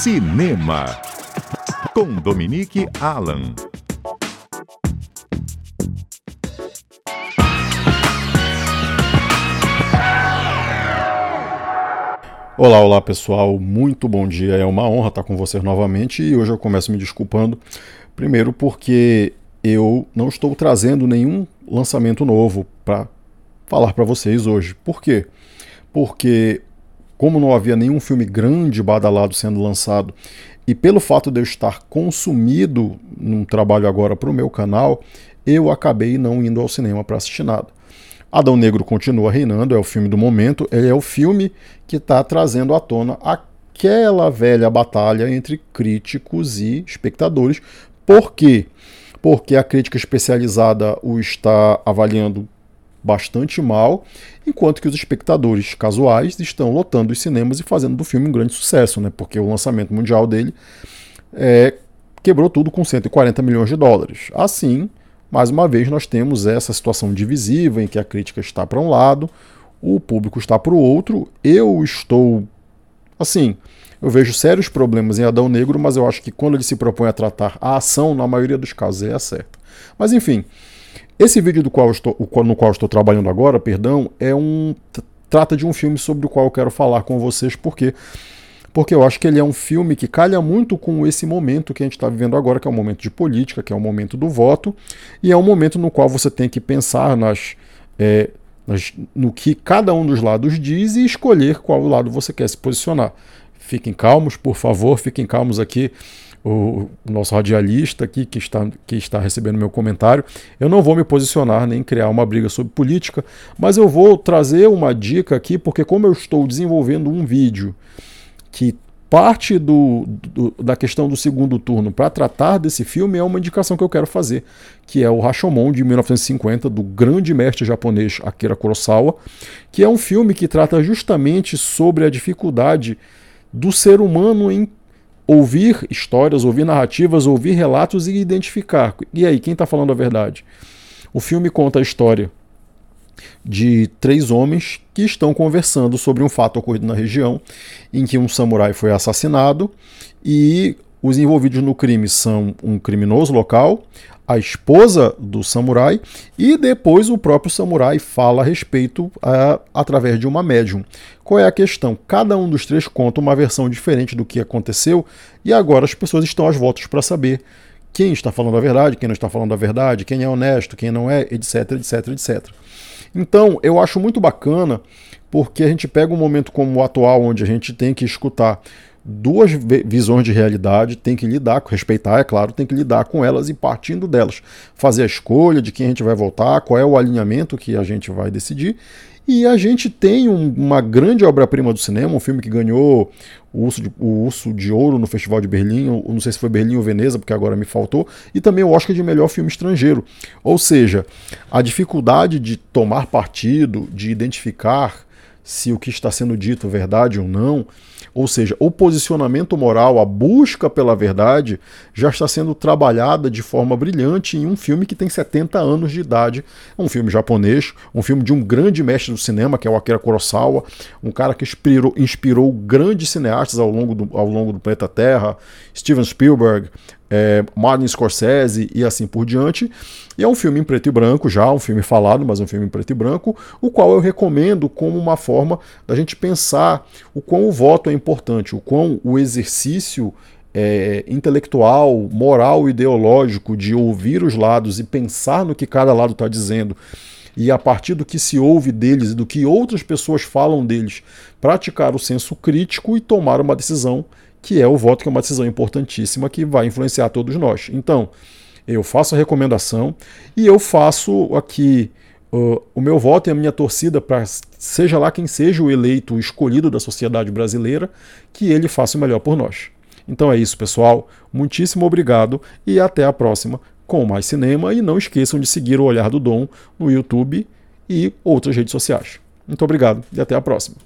Cinema, com Dominique Alan. Olá pessoal, muito bom dia, é uma honra estar com vocês novamente e hoje eu começo me desculpando, primeiro porque eu não estou trazendo nenhum lançamento novo para falar para vocês hoje. Por quê? Porque como não havia nenhum filme grande badalado sendo lançado e pelo fato de eu estar consumido num trabalho agora para o meu canal, eu acabei não indo ao cinema para assistir nada. Adão Negro continua reinando, é o filme do momento, ele é o filme que está trazendo à tona aquela velha batalha entre críticos e espectadores. Por quê? Porque a crítica especializada o está avaliando bastante mal, enquanto que os espectadores casuais estão lotando os cinemas e fazendo do filme um grande sucesso, né? Porque o lançamento mundial dele quebrou tudo com 140 milhões de dólares. Assim, mais uma vez, nós temos essa situação divisiva em que a crítica está para um lado, o público está para o outro. Eu vejo sérios problemas em Adão Negro, mas eu acho que quando ele se propõe a tratar a ação, na maioria dos casos é a certa. Mas enfim, esse vídeo no qual estou trabalhando agora, trata de um filme sobre o qual eu quero falar com vocês, porque eu acho que ele é um filme que calha muito com esse momento que a gente está vivendo agora, que é um momento de política, que é o momento do voto, e é um momento no qual você tem que pensar no que cada um dos lados diz e escolher qual lado você quer se posicionar. Fiquem calmos, por favor, fiquem calmos aqui. O nosso radialista aqui que está recebendo meu comentário. Eu não vou me posicionar nem criar uma briga sobre política, mas eu vou trazer uma dica aqui, porque como eu estou desenvolvendo um vídeo que parte da questão do segundo turno para tratar desse filme, é uma indicação que eu quero fazer, que é o Rashomon, de 1950, do grande mestre japonês Akira Kurosawa, que é um filme que trata justamente sobre a dificuldade do ser humano em ouvir histórias, ouvir narrativas, ouvir relatos e identificar. E aí, quem está falando a verdade? O filme conta a história de 3 homens que estão conversando sobre um fato ocorrido na região em que um samurai foi assassinado e os envolvidos no crime são um criminoso local, a esposa do samurai e depois o próprio samurai fala a respeito através de uma médium. Qual é a questão? Cada um dos 3 conta uma versão diferente do que aconteceu e agora as pessoas estão às voltas para saber quem está falando a verdade, quem não está falando a verdade, quem é honesto, quem não é, etc, etc, etc. Então, eu acho muito bacana, porque a gente pega um momento como o atual, onde a gente tem que escutar 2 visões de realidade, tem que respeitar, é claro, tem que lidar com elas e partindo delas, fazer a escolha de quem a gente vai votar, qual é o alinhamento que a gente vai decidir. E a gente tem uma grande obra-prima do cinema, um filme que ganhou o Urso de Ouro no Festival de Berlim, não sei se foi Berlim ou Veneza, porque agora me faltou, e também o Oscar de melhor filme estrangeiro. Ou seja, a dificuldade de tomar partido, de identificar se o que está sendo dito é verdade ou não, ou seja, o posicionamento moral, a busca pela verdade, já está sendo trabalhada de forma brilhante em um filme que tem 70 anos de idade. É um filme japonês, um filme de um grande mestre do cinema, que é o Akira Kurosawa, um cara que inspirou grandes cineastas ao longo do planeta Terra, Steven Spielberg, Martin Scorsese e assim por diante. E é um filme em preto e branco já, um filme falado, mas um filme em preto e branco, o qual eu recomendo como uma forma da gente pensar o quão o voto é importante, o quão o exercício intelectual, moral, ideológico de ouvir os lados e pensar no que cada lado está dizendo e a partir do que se ouve deles e do que outras pessoas falam deles, praticar o senso crítico e tomar uma decisão, que é o voto, que é uma decisão importantíssima que vai influenciar todos nós. Então, eu faço a recomendação e eu faço aqui o meu voto e a minha torcida para, seja lá quem seja o eleito, o escolhido da sociedade brasileira, que ele faça o melhor por nós. Então é isso, pessoal. Muitíssimo obrigado e até a próxima com mais cinema. E não esqueçam de seguir o Olhar do Dom no YouTube e outras redes sociais. Muito obrigado e até a próxima.